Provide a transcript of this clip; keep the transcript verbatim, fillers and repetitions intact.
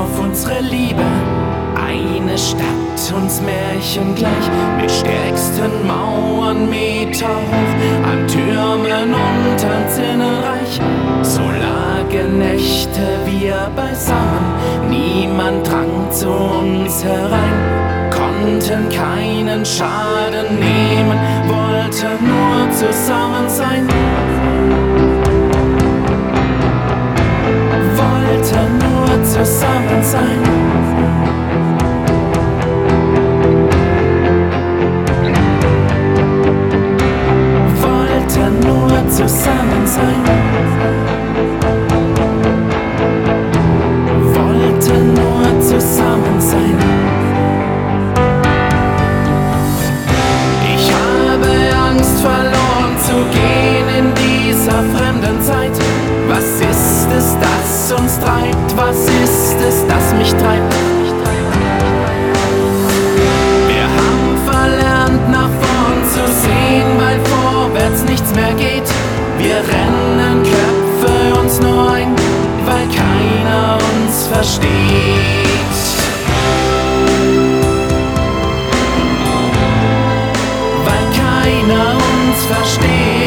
auf unsere Liebe. Eine Stadt, uns Märchen gleich, mit stärksten Mauern Meter hoch, an Türmen und ans Innenreich. So lagen Nächte wir beisammen, niemand drang zu uns herein, konnten keinen Schaden nehmen, wollten nur zusammen sein. Wollten nur zusammen sein. Zusammen sein, wollten nur zusammen sein. Ich habe Angst verloren zu gehen in dieser fremden Zeit. Was ist es, das uns treibt? Was ist es, das mich treibt? Wir haben verlernt, nach vorn zu sehen, weil vorwärts nichts mehr geht. Wir rennen Köpfe uns nur ein, weil keiner uns versteht. Weil keiner uns versteht.